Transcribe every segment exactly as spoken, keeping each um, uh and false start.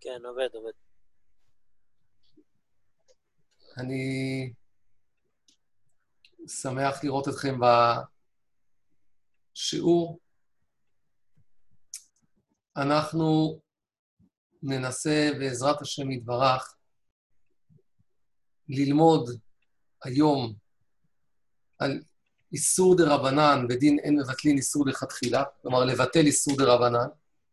כן, עובד, עובד. אני שמח לראות אתכם בשיעור. אנחנו ננסה בעזרת השם יתברך ללמוד היום על איסור דרבנן, בדין אין מבטלין איסור לכתחילה, כלומר לבטל איסור דרבנן.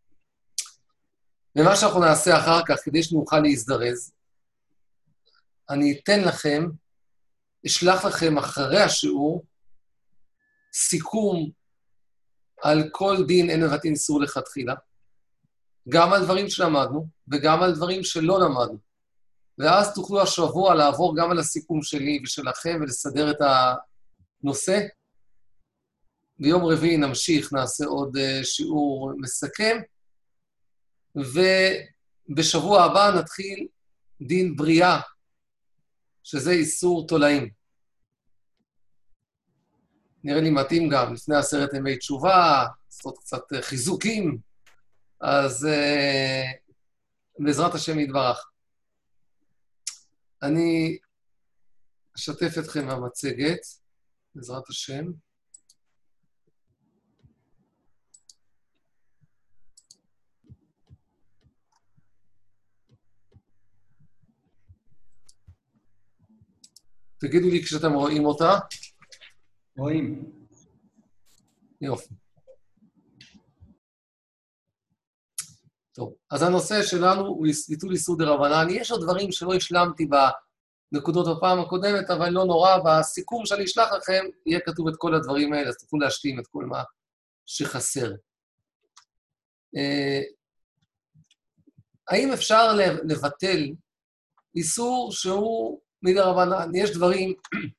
ומה שאנחנו נעשה אחר כך, כדי שנוכל להזדרז, אני אתן לכם, אשלח לכם אחרי השיעור, סיכום על כל דין אין מבטלין איסור לכתחילה, גם על דברים שלמדנו, וגם על דברים שלא למדנו. ואז תוכלו השבוע לעבור גם על הסיכום שלי ושלכם, ולסדר את הנושא. ביום רביעי נמשיך, נעשה עוד שיעור מסכם, ובשבוע הבא נתחיל דין בריאה, שזה איסור תולעים. נראה לי מתאים גם, לפני עשרת ימי תשובה, לעשות קצת חיזוקים, אז uh, בעזרת השם יתברך. אני אשתף אתכם במצגת, בעזרת השם. תגידו לי כשאתם רואים אותה. רואים. יופי. טוב, אז הנושא שלנו הוא ביטול איסור דרבנן. יש עוד דברים שלא השלמתי בנקודות בפעם הקודמת, אבל לא נורא, בסיכום שאני אשלח לכם יהיה כתוב את כל הדברים האלה, אז תוכלו להשלים את כל מה שחסר. האם אפשר לבטל איסור שהוא מדרבנן? יש דברים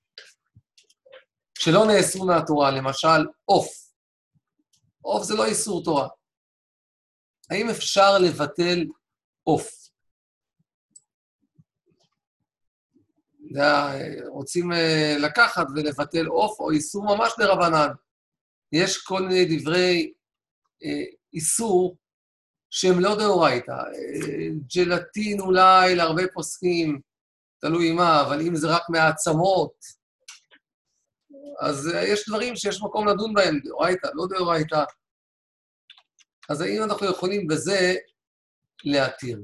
שלא נאסרו מהתורה, למשל עוף. עוף זה לא איסור תורה. האם אפשר לבטל עוף? רוצים לקחת ולבטל עוף או איסור ממש דרבנן. יש כל מיני דברי איסור שהם לא דאורייתא. ג'לטין אולי להרבה פוסקים, תלוי מה, אבל אם זה רק מהעצמות, אז יש דברים שיש מקום לדון בהם, דאורייתא, לא דאורייתא. אז האם אנחנו יכולים בזה להתיר?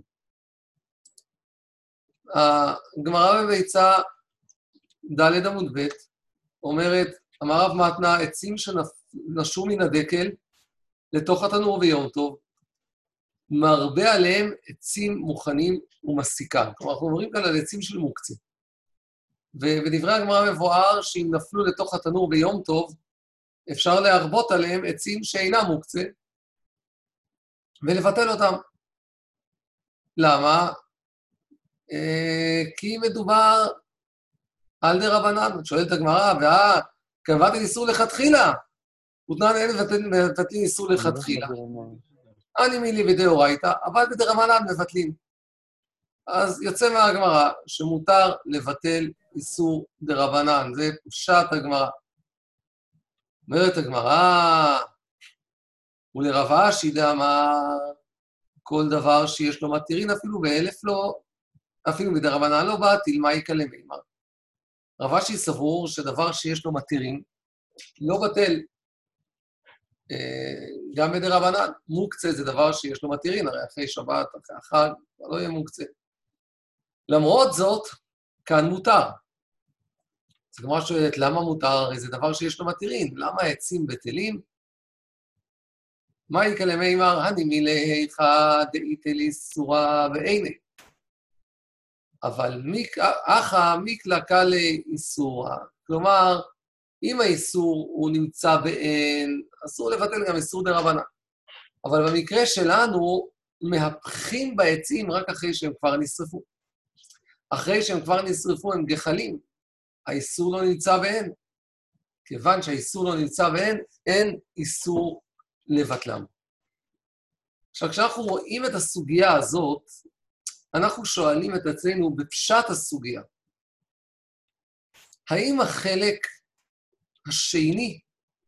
הגמרא בביצה ד' עמוד ב' אומרת, אמר רב מתנה, עצים שנשו מן הדקל לתוך התנור ביום טוב, מרבה עליהם עצים מוכנים ומסיקם. כלומר, אנחנו אומרים כאן על עצים של מוקצה. ובדברי הגמרא מבואר שאם נפלו לתוך התנור ביום טוב, אפשר להרבות עליהם עצים שאינם מוקצה, ולבטל אותם. למה? אה, כי מדובר על דרבנן. שואלת הגמרא, ואה, קבעתי איסור לכתחילה. ותנן אין מבטלים איסור לכתחילה. אני מילי ודאורייתא, אבל בדרבנן מבטלים. אז יוצא מהגמרא שמותר לבטל איסור דרבנן. זה פשט הגמרא. אומרת הגמרא, ולרב אשי דאמר, כל דבר שיש לו מתירין, אפילו באלף לא, אפילו בדרבנן לא באטיל, מה יקלה מימר. רב אשי סבור שדבר שיש לו מתירין, לא בטל. גם בדרבנן, מוקצה זה דבר שיש לו מתירין, הרי אחרי שבת, אחרי החג, לא יהיה מוקצה. למרות זאת, כאן מותר. אז כמו שואלת, למה מותר? הרי זה דבר שיש לו מתירין. למה העצים בטלים? מה יקלה מימר? הנמיליך דאיתלי סורה ואיני. אבל אחא מיקלה קלה איסורה. כלומר, אם האיסור הוא נמצא באין, אסור לבטל גם איסור דרבנן. אבל במקרה שלנו, מהפכים בעצים רק אחרי שהם כבר נשרפו. אחרי שהם כבר נשרפו הם גחלים. האיסור לא נמצא באין. כיוון שהאיסור לא נמצא באין, אין איסור לבטלם. עכשיו, כשאנחנו רואים את הסוגיה הזאת, אנחנו שואלים את עצמנו בפשט הסוגיה. האם החלק השני,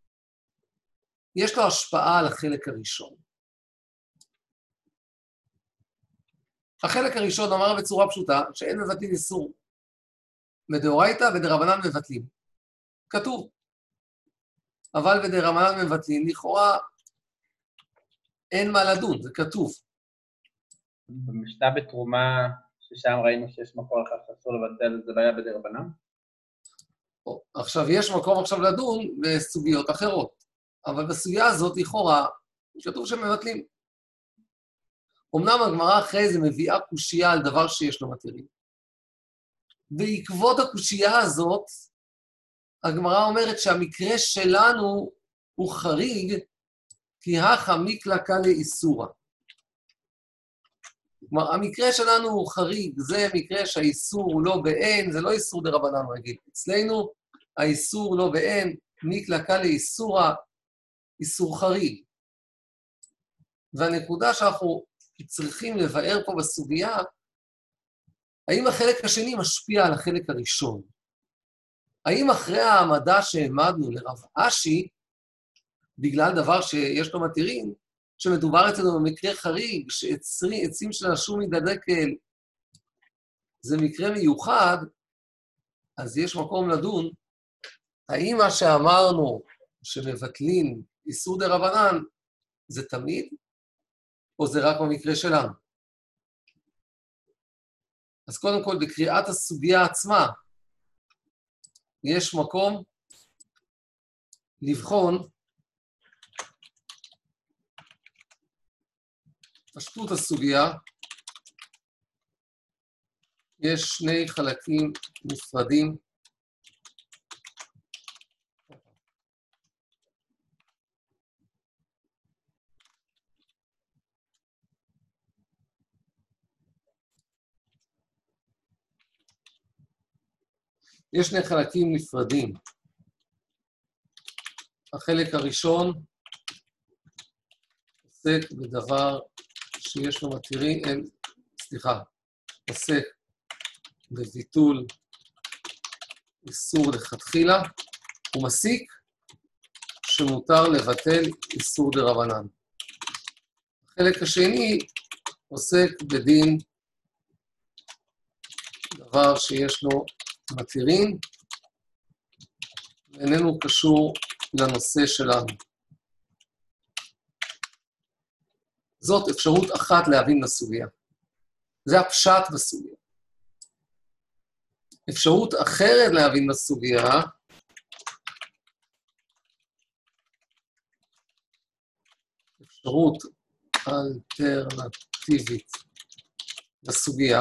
יש לו השפעה על החלק הראשון? החלק הראשון אמר בצורה פשוטה, שאין מבטלים איסור. מדאורייתא ודרבנן מבטלים. כתוב. אבל בדרבנן מבטלים, לכאורה אין מה לדון, זה כתוב. במשנה בתרומה, ששם ראינו שיש מקור לכך שאסור לבטל, זה לא היה בדרבנן? עכשיו, יש מקום עכשיו לדון בסוגיות אחרות, אבל בסוגיה הזאת, לכאורה, כתוב שמבטלים. אמנם הגמרא אחרי זה מביאה קושייה על דבר שיש לו מתירים. בעקבות הקושייה הזאת, הגמרא אומרת שהמקרה שלנו הוא חריג, כי הכא מיקלא קליא איסורא. כלומר, המקרה שלנו הוא חריג, זה מקרה שהאיסור הוא לא באין, זה לא איסור דרבנן רגיל. אצלנו, האיסור לא באין, מיקלא קליא איסורא, איסור חריג. והנקודה שאנחנו צריכים לבאר פה בסוגיה, האם החלק השני משפיע על החלק הראשון? האם אחרי העמדה שהעמדנו לרב אשי, בגלל דבר שיש לו מתירים, שמדובר אצלנו במקרה חריג, שעצים של השום מדקדקל, זה מקרה מיוחד, אז יש מקום לדון, האם מה שאמרנו שמבטלים איסור דרבנן, זה תמיד, או זה רק במקרה שלנו? אז קודם כל, בקריאת הסוגיה עצמה, יש מקום לבחון פשטות הסוגיה. יש שני חלקים נפרדים. יש שני חלקים נפרדים. החלק הראשון עוסק בדבר שיש לו מתירים, אין, סליחה, עוסק בביטול איסור לכתחילה, הוא מסיק שמותר לבטל איסור דרבנן. החלק השני עוסק בדין דבר שיש לו מתירים, ואיננו קשור לנושא שלנו. זאת אפשרות אחת להבין בסוגיה. זה הפשט בסוגיה. אפשרות אחרת להבין בסוגיה, אפשרות אלטרנטיבית בסוגיה,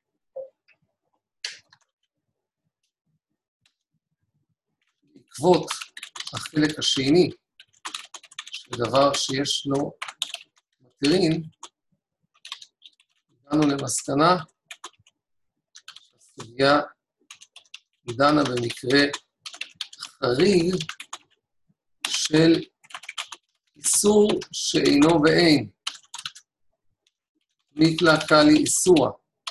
בעקבות החלק השני, שדבר שיש לו מתירים, הגענו למסקנה שהסוגיה דנה במקרה חריג של איסור שאינו באין, מיקלא קליא איסורא.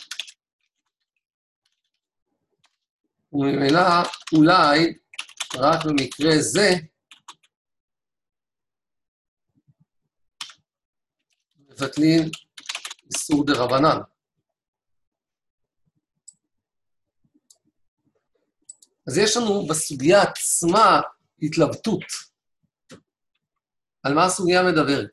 וממילא אולי רק במקרה זה מבטלים איסור דרבנן. אז יש לנו בסוגיה עצמה התלבטות. על מה הסוגיה מדברת?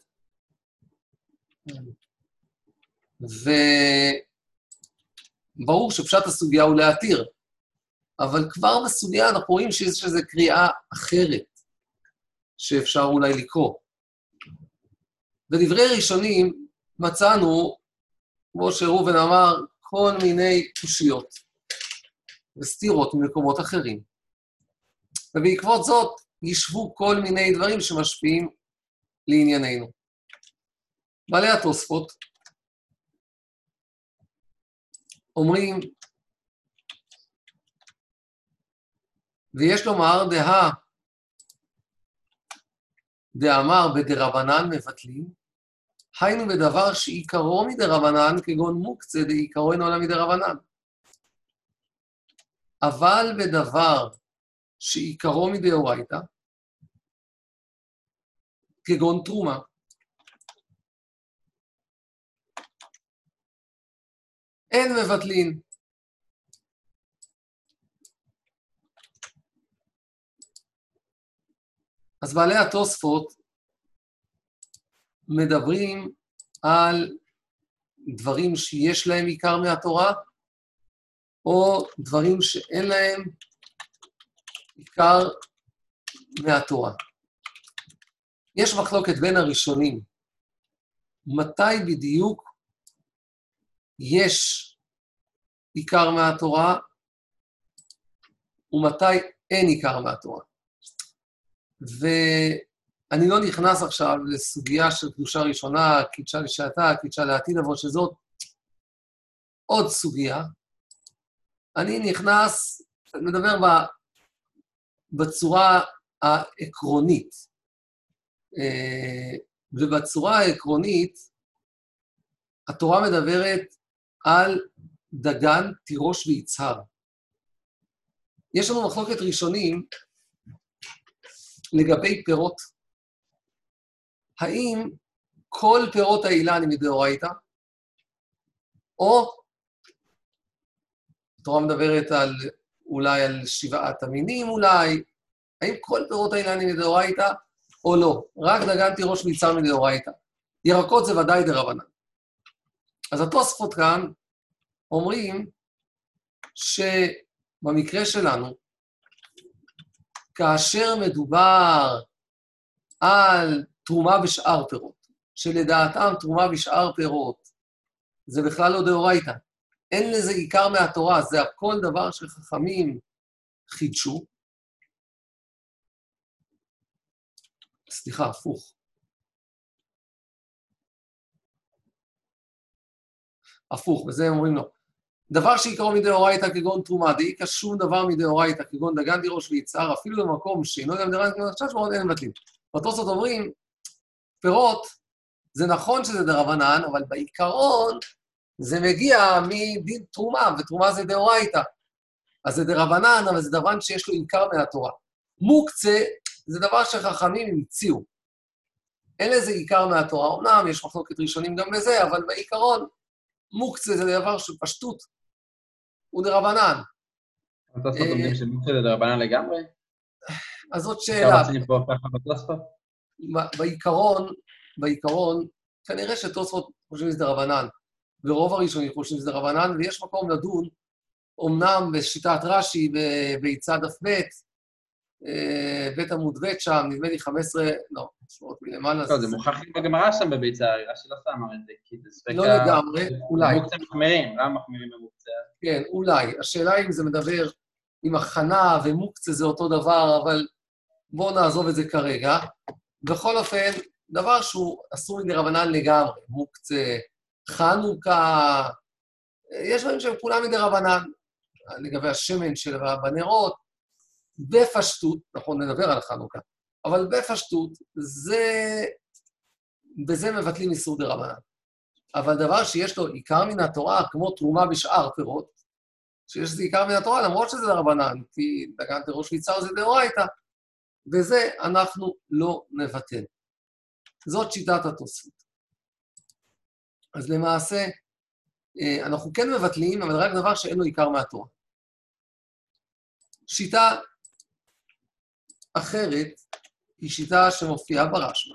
וברור שפשט הסוגיה הוא להתיר, אבל כבר בסוגיה אנחנו רואים שיש איזו קריאה אחרת שאפשר אולי לקרוא. בדברי ראשונים מצאנו, כמו שראובן אמר, כל מיני קושיות וסתירות ממקומות אחרים. ובעקבות זאת ישבו כל מיני דברים שמשפיעים לענייננו. בעלי התוספות אומרים, ויש לומר דהה, דאמר בדרבנן מבטלים, היינו בדבר שעיקרו מדרבנן כגון מוקצה דעיקרו אינו אלא מדרבנן. אבל בדבר שעיקרו מדאורייתא, כגון תרומה, אין מבטלין. אז בעלי התוספות מדברים על דברים שיש להם עיקר מהתורה, או דברים שאין להם עיקר מהתורה. יש מחלוקת בין הראשונים, מתי בדיוק יש עיקר מהתורה, ומתי אין עיקר מהתורה. ואני לא נכנס עכשיו לסוגיה של קדושה ראשונה, קידשה לשעתה, קידשה לעתיד, אבל שזאת עוד סוגיה. אני נכנס, מדבר בצורה העקרונית. ובצורה העקרונית, התורה מדברת על דגן, תירוש ויצהר. יש לנו מחלוקת ראשונים לגבי פירות. האם כל פירות האילן הם מדאורייתא, או התורה מדברת על, אולי על שבעת המינים אולי, האם כל פירות האילן הם מדאורייתא או לא? רק דגן, תירוש ויצהר מדאורייתא. ירקות זה ודאי דרבנן. אז התוספות כאן אומרים שבמקרה שלנו, כאשר מדובר על תרומה בשאר פירות, שלדעתם תרומה בשאר פירות, זה בכלל לא דאורייתא. אין לזה עיקר מהתורה, זה הכל דבר שחכמים חידשו. סליחה, הפוך. הפוך, וזה הם אומרים לו. דבר שעיקרו מדאורייתא כגון תרומה, דאיקה שום דבר מדאורייתא כגון דגן, תירוש ויצהר, אפילו במקום שאינו גם דרבנן כגון חשש, מאוד אין מבטלים. והתוספות אומרים, פירות, זה נכון שזה דרבנן, אבל בעיקרון זה מגיע מדין תרומה, ותרומה זה דאורייתא. אז זה דרבנן, אבל זה דבר שיש לו עיקר מהתורה. מוקצה זה דבר שחכמים המציאו. אין לזה עיקר מהתורה, אומנם יש מחלוקת ראשונים גם לזה, אבל בעיקרון, מוקצה זה דבר של פשטות, הוא דרבנן. התוספות אומרים שמוקצה זה דרבנן לגמרי? אז זאת שאלה. כמה פה ככה בתוספות? בעיקרון, בעיקרון, כנראה שתוספות חושבים שזה דרבנן, ורוב הראשונים חושבים שזה דרבנן, ויש מקום לדון, אומנם בשיטת רש"י, ביצד דף ב', בית עמוד ב' שם, נדמה לי חמש עשרה, לא, שמות מלמעלה. לא, זה מוכח בגמרא שם בביצה, רש"י לא סתם אמר את זה, כי זה ספק... לא לגמרי, אולי. מוקצה מחמירים, למה מחמירים במוקצה? כן, אולי. השאלה אם זה מדבר עם הכנה ומוקצה זה אותו דבר, אבל בואו נעזוב את זה כרגע. בכל אופן, דבר שהוא אסור מדרבנן לגמרי, מוקצה, חנוכה, יש דברים שהם כולם מדרבנן, לגבי השמן של בנרות, בפשטות, נכון, נדבר על חנוכה, אבל בפשטות, זה, בזה מבטלים איסור דרבנן. אבל דבר שיש לו עיקר מן התורה, כמו תרומה בשאר פירות, שיש לזה עיקר מן התורה, למרות שזה דרבנן, כי דגן, תירוש ויצהר זה דאורייתא, וזה אנחנו לא נבטל. זאת שיטת התוספות. אז למעשה, אנחנו כן מבטלים, אבל רק דבר שאין לו עיקר מהתורה. שיטה אחרת היא שיטה שמופיעה ברשב"א.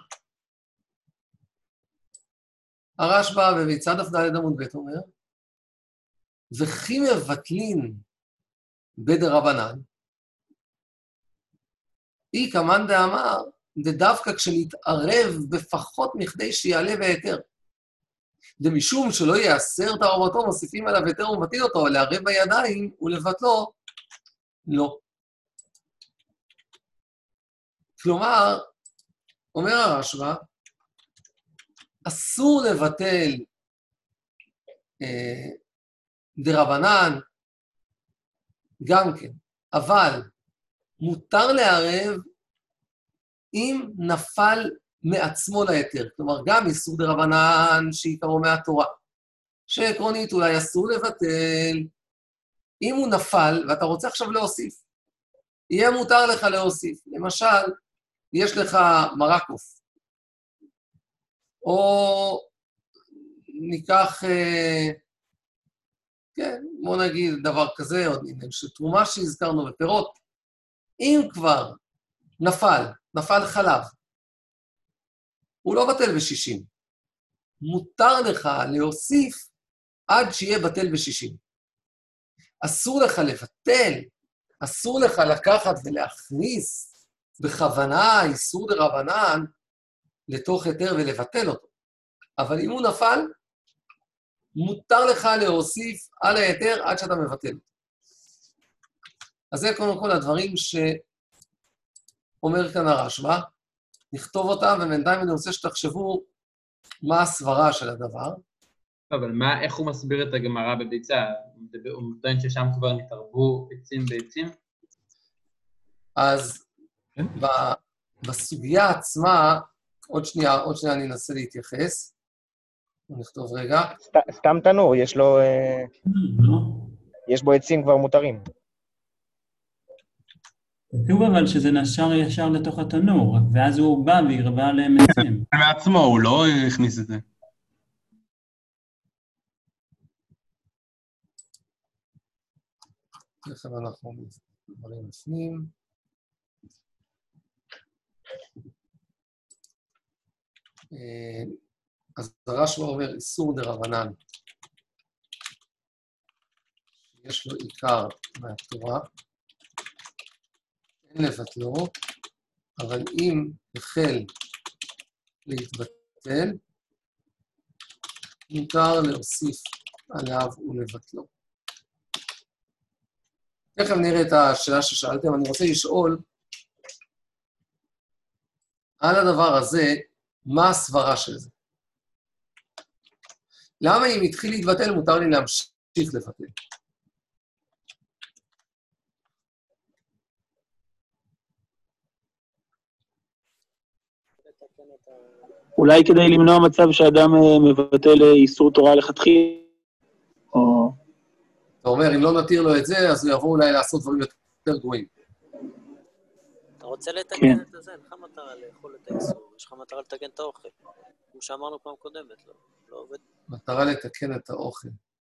הרשב"א בביצה דף ד' עמוד ב' אומר, וכי מבטלין בדרבנן, אי כמאן דאמר, דווקא כשנתערב בפחות מכדי שיעלה והיתר. ומשום שלא יאסר תערובתו, מוסיפים עליו היתר ומבטלים אותו, לערב בידיים ולבטלו, לא. כלומר, אומר הרשב"א, אסור לבטל אה, דרבנן גם כן, אבל מותר לערב אם נפל מעצמו ליתר. כלומר, גם איסור דרבנן שעיקרו מהתורה, שעקרונית אולי אסור לבטל, אם הוא נפל ואתה רוצה עכשיו להוסיף, יהיה מותר לך להוסיף. למשל, יש לך מרק עוף, או ניקח, כן, בוא נגיד דבר כזה, עוד עניין של תרומה שהזכרנו בפירות. אם כבר נפל, נפל חלב, הוא לא בטל בשישים. מותר לך להוסיף עד שיהיה בטל בשישים. אסור לך לבטל, אסור לך לקחת ולהכניס בכוונה איסור דרבנן לתוך היתר ולבטל אותו. אבל אם הוא נפל, מותר לך להוסיף על היתר עד שאתה מבטל. אז זה קודם כל הדברים שאומר כאן הרשב"א. נכתוב אותם, ובינתיים אני רוצה שתחשבו מה הסברה של הדבר. אבל מה, איך הוא מסביר את הגמרא בביצה? הוא מטוען ששם כבר נתערבו עצים בעצים? אז ב- בסוגיה עצמה, עוד שנייה, עוד שנייה אני אנסה להתייחס. נכתוב רגע. סת, סתם תנור, יש לו... אה, יש בו עצים כבר מותרים. כתוב אבל שזה נשר ישר לתוך התנור, ואז הוא בא והרבה עליהם עצים. מעצמו, הוא לא הכניס את זה. תכף אנחנו דברים לפנים. אז הרשב"א אומר איסור דרבנן. יש לו עיקר מהתורה. אין לבטלו, אבל אם החל להתבטל, מותר להוסיף עליו ולבטלו. תכף נראה את השאלה ששאלתם, אני רוצה לשאול על הדבר הזה, מה הסברה של זה? למה אם התחיל להתבטל, מותר לי להמשיך לבטל? אולי כדי למנוע מצב שאדם מבטל איסור תורה לכתחילה, או... אתה אומר, אם לא נתיר לו את זה, אז הוא יבוא אולי לעשות דברים יותר גרועים. אתה רוצה לתקן את זה? אין לך מטרה לאכול את האיסור, יש לך מטרה לתקן את האוכל. כמו שאמרנו פעם קודמת, לא, לא עובד. מטרה לתקן את האוכל.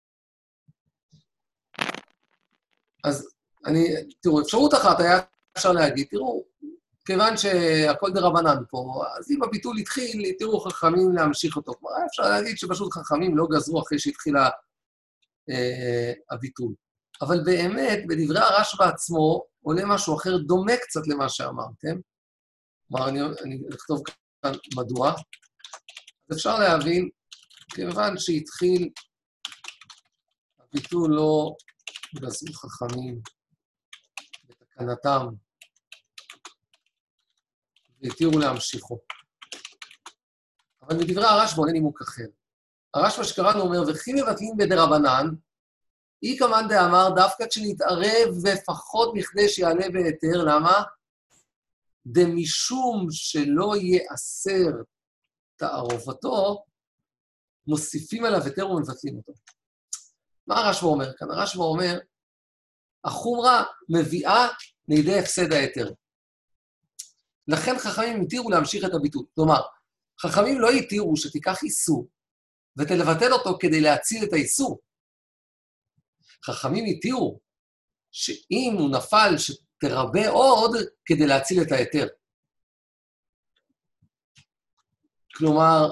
אז אני, תראו, אפשרות אחת היה אפשר להגיד, תראו, כיוון שהכל דרבנן פה, אז אם הביטול התחיל, תראו חכמים להמשיך אותו. כלומר, אפשר להגיד שפשוט חכמים לא גזרו אחרי שהתחילה אה, הביטול. אבל באמת, בדברי הרשב"א עצמו, עולה משהו אחר דומה קצת למה שאמרתם. כלומר, אני, אני אכתוב כאן מדוע. אז אפשר להבין, כיוון שהתחיל, הביטול לא גזרו חכמים בתקנתם, והתירו להמשיכו. אבל מדברי הרשב"א עולה נימוק אחר. הרשב"א שקראנו אומר, וכי מבטלים בדרבנן, אי כמאן דאמר, דווקא כשנתערב ופחות מכדי שיעלה בהיתר, למה? דמשום שלא יאסר תערובתו, מוסיפים עליו היתר ומבטלים אותו. מה הרשב"א אומר כאן? הרשב"א אומר, החומרה מביאה לידי הפסד ההיתר. לכן חכמים התירו להמשיך את הביטול. כלומר, חכמים לא התירו שתיקח איסור, ותלבטל אותו כדי להציל את האיסור. חכמים התירו שאם הוא נפל, שתרבה עוד כדי להציל את ההיתר. כלומר,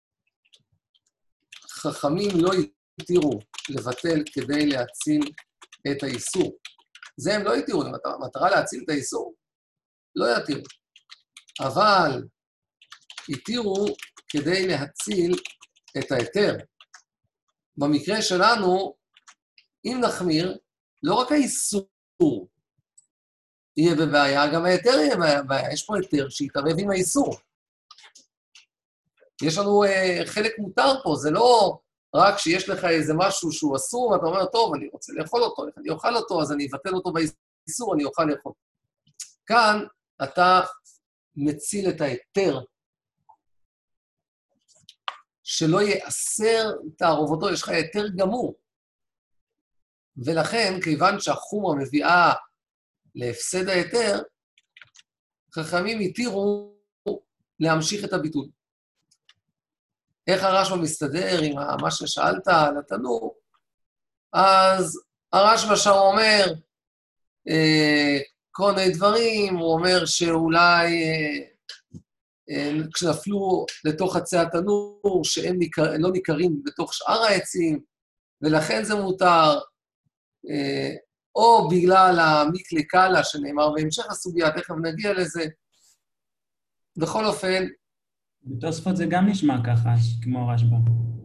חכמים לא התירו לבטל כדי להציל את האיסור. זה הם לא התירו, המטרה להציל את האיסור. לא יתירו. אבל התירו כדי להציל את ההיתר. במקרה שלנו, אם נחמיר, לא רק האיסור יהיה בבעיה, גם ההיתר יהיה בבעיה. יש פה היתר שיתערב עם האיסור. יש לנו uh, חלק מותר פה, זה לא רק שיש לך איזה משהו שהוא אסור, ואתה אומר, טוב, אני רוצה לאכול אותו, אני אוכל אותו, אז אני אבטל אותו באיסור, אני אוכל לאכול. כאן אתה מציל את ההיתר, שלא יאסר תערובותו, יש לך היתר גמור. ולכן, כיוון שהחומרה מביאה להפסד ההיתר, חכמים התירו להמשיך את הביטול. איך הרשב"א מסתדר עם מה ששאלת על התנור? אז הרשב"א שם אומר אה, כל מיני דברים, הוא אומר שאולי אה, אה, כשנפלו לתוך עצי התנור, שהם ניכר, לא ניכרים בתוך שאר העצים, ולכן זה מותר, אה, או בגלל המיקלי קאלה שנאמר בהמשך הסוגיה, תכף נגיע לזה. בכל אופן, בתוספות זה גם נשמע ככה, כמו הרשב"א.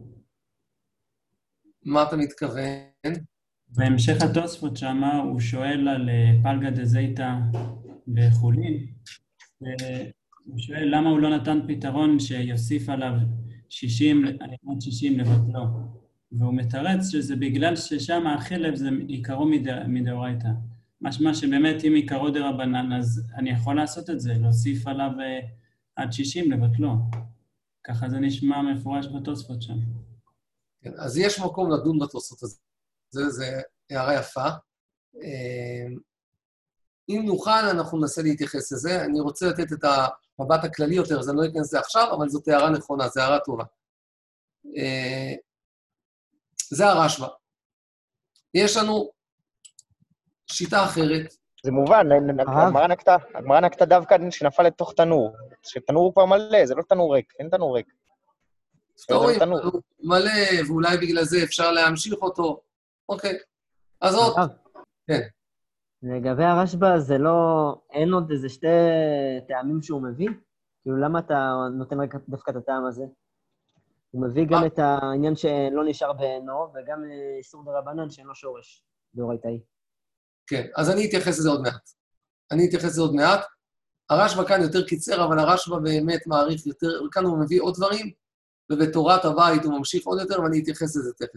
מה אתה מתכוון? בהמשך התוספות שמה הוא שואל על פלגה דזייתא בחולין, הוא שואל למה הוא לא נתן פתרון שיוסיף עליו שישים, עד שישים לבטלו, והוא מתרץ שזה בגלל ששם החלב זה עיקרו מדאורייתא. משמע שבאמת אם עיקרו דרבנן, אז אני יכול לעשות את זה, להוסיף עליו עד שישים לבטלו. ככה זה נשמע מפורש בתוספות שם. כן, אז יש מקום לדון בתוספות הזה. זה, זה הערה יפה. אם נוכל, אנחנו ננסה להתייחס לזה. אני רוצה לתת את המבט הכללי יותר, אז אני לא אכנס לזה עכשיו, אבל זאת הערה נכונה, זו הערה טובה. זה הרשב"א. יש לנו שיטה אחרת. זה מובן, הגמרא נקטה, הגמרא נקטה דווקא שנפל לתוך תנור, שתנור הוא כבר מלא, זה לא תנור ריק, אין תנור ריק. סטורי מלא, ואולי בגלל זה אפשר להמשיך אותו. אוקיי, אז עוד. כן. לגבי הרשב"א, זה לא, אין עוד איזה שתי טעמים שהוא מביא? כאילו, למה אתה נותן רק דווקא את הטעם הזה? הוא מביא גם את העניין שלא נשאר בעינו, וגם איסור דרבנן שאין לו שורש, דאורייתאי. כן, אז אני אתייחס לזה עוד מעט. אני אתייחס לזה עוד מעט. הרשב"א כאן יותר קיצר, אבל הרשב"א באמת מעריך יותר, כאן הוא מביא עוד דברים, ובתורת הבית הוא ממשיך עוד יותר, ואני אתייחס לזה תכף.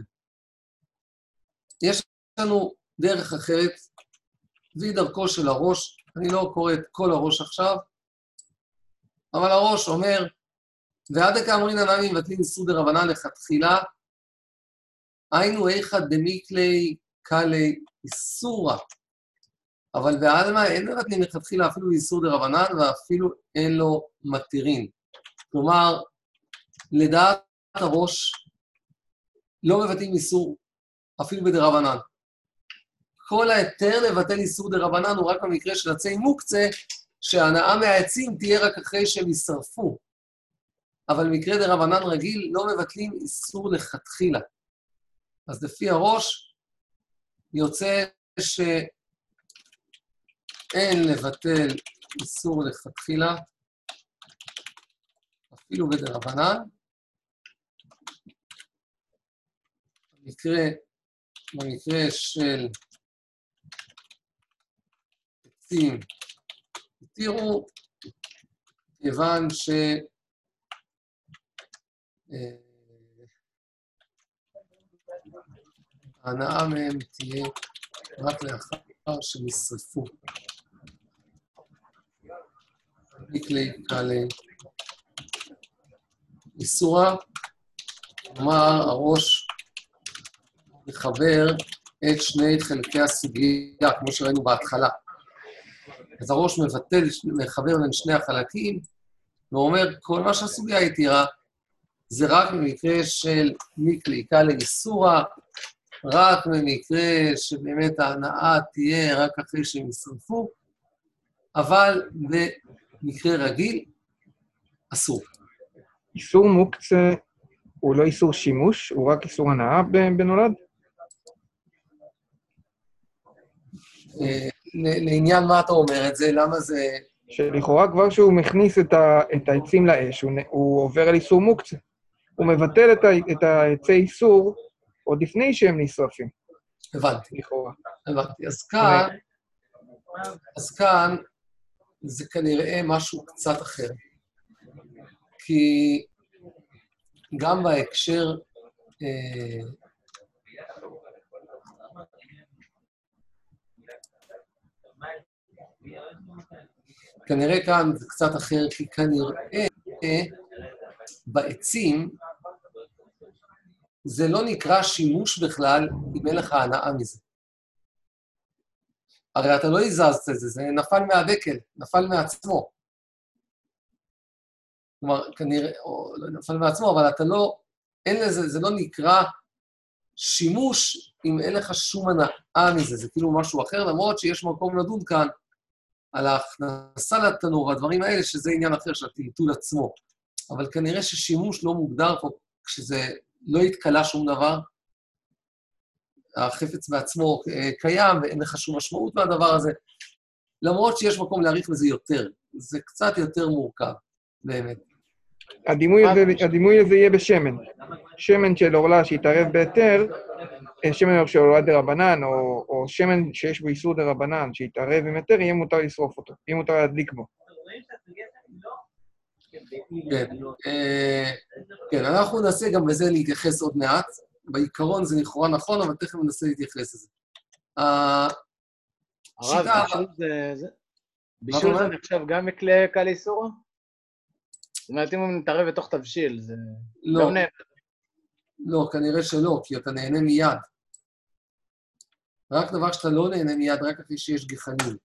יש לנו דרך אחרת, והיא דרכו של הראש, אני לא קורא את כל הראש עכשיו, אבל הראש אומר, ועד הכאמרין הנמי מבטלים איסור דרבנן לכתחילה, היינו איכא דמיקלי קלי איסורא, אבל בעלמא אין מבטלים לכתחילה אפילו איסור דרבנן, ואפילו אין לו מתירין. כלומר, לדעת הראש, לא מבטלים איסור אפילו בדרבנן. כל ההיתר לבטל איסור דרבנן הוא רק במקרה של עצי מוקצה, שההנאה מהעצים תהיה רק אחרי שהם יישרפו. אבל במקרה דרבנן רגיל לא מבטלים איסור לכתחילה. אז לפי הראש יוצא שאין לבטל איסור לכתחילה, אפילו בדרבנן. במקרה, במקרה של עצים, תראו, כיוון ש... ההנאה מהם תהיה רק לאחר שנשרפו. מכלי קלי איסורא, כלומר הראש מחבר את שני חלקי הסוגיה, כמו שראינו בהתחלה. אז הראש מבטל, מחבר בין שני החלקים, ואומר, כל מה שהסוגיה התירה, זה רק במקרה של מכלי קלי איסורא, רק במקרה שבאמת ההנאה תהיה רק אחרי שהם ישרפו, אבל במקרה רגיל, אסור. איסור מוקצה הוא לא איסור שימוש, הוא רק איסור הנאה בנולד? לעניין מה אתה אומר את זה? למה זה... שלכאורה כבר שהוא מכניס את העצים לאש, הוא עובר על איסור מוקצה. הוא מבטל את העצי איסור עוד לפני שהם נשרפים. הבנתי. לכאורה. הבנתי. אז כאן, אז כאן זה כנראה משהו קצת אחר. כי גם בהקשר... אה, כנראה כאן זה קצת אחר, כי כנראה בעצים זה לא נקרא שימוש בכלל אם אין לך הנאה מזה. הרי אתה לא הזזת את זה, זה נפל מהדקל, נפל מעצמו. כלומר, כנראה, או לא נפל מעצמו, אבל אתה לא, אין לזה, זה לא נקרא שימוש, אם אין לך שום הנאה מזה, זה כאילו משהו אחר, למרות שיש מקום לדון כאן על ההכנסה לתנור והדברים האלה, שזה עניין אחר של הטלטול עצמו. אבל כנראה ששימוש לא מוגדר פה, כשזה לא יתקלה שום דבר, החפץ בעצמו קיים, ואין לך שום משמעות מהדבר הזה, למרות שיש מקום להעריך בזה יותר. זה קצת יותר מורכב, באמת. הדימוי הזה, הדימוי הזה יהיה בשמן. שמן של עורלה שיתערב בהיתר, שמן של עורלה דרבנן, או, או שמן שיש בו איסור דרבנן, שיתערב עם היתר, יהיה מותר לשרוף אותו, יהיה מותר להדליק בו. כן, כן, אנחנו ננסה גם בזה להתייחס עוד מעט. בעיקרון זה לכאורה נכון, אבל תכף ננסה להתייחס לזה. הרב, בישול זה נחשב גם מכלי קל איסור? זאת אומרת, אם הוא מתערב בתוך תבשיל, זה לא, גם נהנה. לא, כנראה שלא, כי אתה נהנה מיד. רק דבר שאתה לא נהנה מיד, רק אחרי שיש גחלים.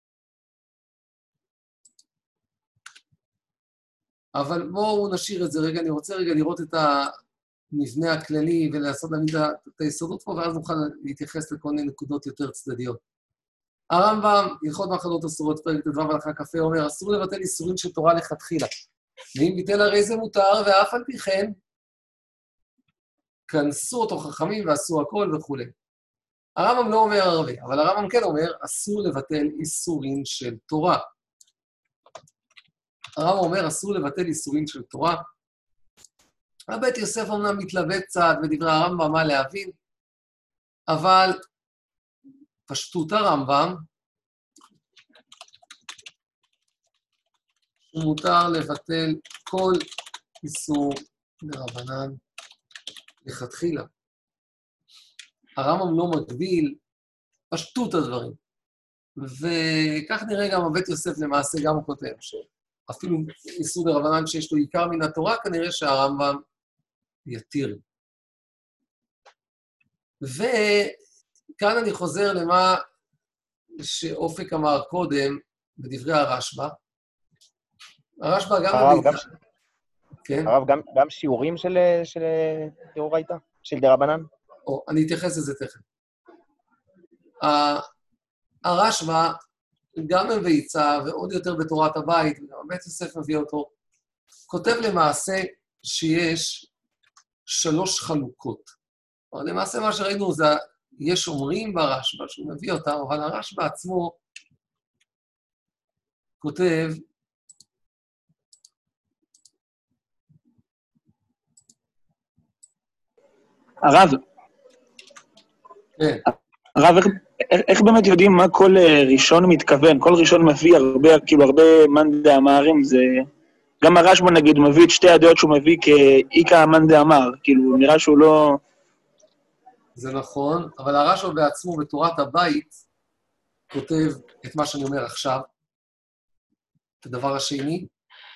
אבל בואו נשאיר את זה רגע, אני רוצה רגע לראות את המבנה הכללי ולעשות להעמיד את היסודות פה, ואז נוכל להתייחס לכל מיני נקודות יותר צדדיות. הרמב"ם, הלכות מחלות אסורות, פרק ט"ו הלכה כ"ה, אומר, אסור לבטל איסורים של תורה לכתחילה. ואם ביטל הרי זה מותר, ואף על פי כן, כנסו אותו חכמים ועשו הכל וכו'. הרמב"ם לא אומר הרבה, אבל הרמב"ם כן אומר, אסור לבטל איסורים של תורה. הרמב"ם אומר, אסור לבטל איסורים של תורה. הבית יוסף אמנם מתלבט קצת בדברי הרמב"ם מה להבין, אבל פשטות הרמב"ם, מותר לבטל כל איסור דרבנן לכתחילה. הרמב"ם לא מגביל פשטות הדברים. וכך נראה גם הבית יוסף למעשה גם הוא כותב, שאפילו איסור דרבנן שיש לו עיקר מן התורה, כנראה שהרמב"ם יתיר. וכאן אני חוזר למה שאופק אמר קודם בדברי הרשב"א. הרשב"א גם... הרב, גם, כן? הרב, גם, גם שיעורים של, של דאורייתא? של דרבנן? או, אני אתייחס לזה תכף. הרשב"א, גם בביצה ועוד יותר בתורת הבית, וגם בית יוסף מביא אותו, כותב למעשה שיש שלוש חלוקות. למעשה מה שראינו זה, יש אומרים ברשב"א שהוא מביא אותם, אבל הרשב"א עצמו כותב, הרב, כן. הרב, איך, איך באמת יודעים מה כל ראשון מתכוון? כל ראשון מביא הרבה, כאילו הרבה מאן דאמרים, זה... גם הרשב"א נגיד מביא את שתי הדעות שהוא מביא כאיקא מאן דאמר, כאילו נראה שהוא לא... זה נכון, אבל הרשב"א בעצמו בתורת הבית כותב את מה שאני אומר עכשיו, את הדבר השני.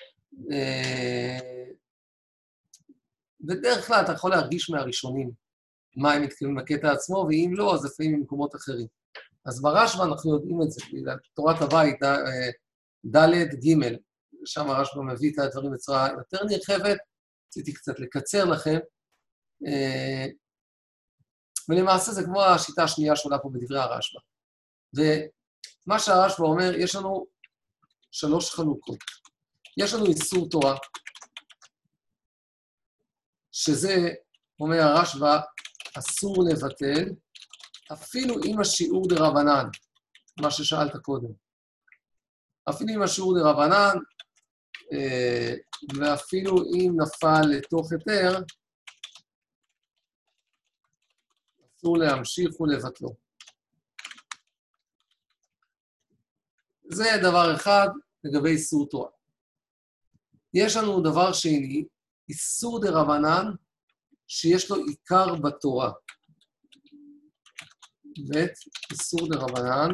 בדרך כלל אתה יכול להרגיש מהראשונים מה הם מתכוונים בקטע עצמו, ואם לא, אז לפעמים ממקומות אחרים. אז ברשב"א אנחנו יודעים את זה, תורת הבית, ד' ג', שם הרשב"א מביא את הדברים בצורה יותר נרחבת, רציתי קצת לקצר לכם, ולמעשה זה כמו השיטה השנייה שעולה פה בדברי הרשב"א. ומה שהרשב"א אומר, יש לנו שלוש חלוקות. יש לנו איסור תורה, שזה, אומר הרשב"א, אסור לבטל, אפילו עם השיעור דרבנן, מה ששאלת קודם. אפילו עם השיעור דרבנן, ואפילו אם נפל לתוך היתר, אסור להמשיך ולבטלו. זה דבר אחד לגבי איסור תורה. יש לנו דבר שני, איסור דרבנן, שיש לו עיקר בתורה. ב' איסור דרבנן,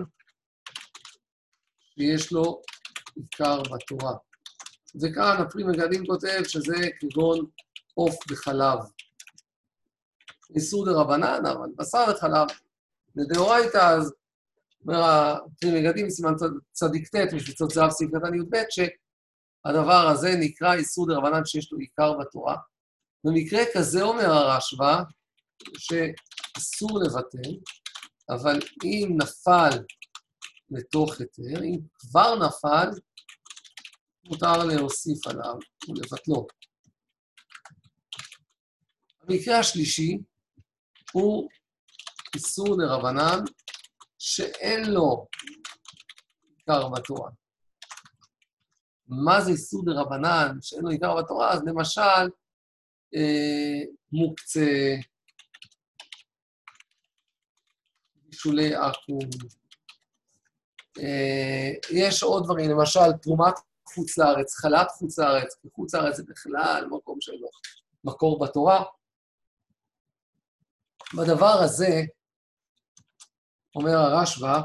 שיש לו עיקר בתורה. וכאן הפרי מגדים כותב שזה כגון עוף וחלב. איסור דרבנן, אבל בשר וחלב. לדאורייתא, אז אומר הפרי מגדים, סימן צדיק ט' משבצות זהב סעיף קטן י"ב, שהדבר הזה נקרא איסור דרבנן שיש לו עיקר בתורה. במקרה כזה אומר הרשב"א, אסור לבטל, אבל אם נפל לתוך היתר, אם כבר נפל, מותר להוסיף עליו ולבטלו. המקרה השלישי הוא איסור דרבנן שאין לו עיקר בתורה. מה זה איסור דרבנן שאין לו עיקר בתורה? אז למשל, אה, מוקצה, בישולי עכו"ם, אה, יש עוד דברים, למשל תרומת חוץ לארץ, חלת חוץ לארץ, כי חוץ לארץ זה בכלל מקום שלו, מקור בתורה. בדבר הזה, אומר הרשב"א,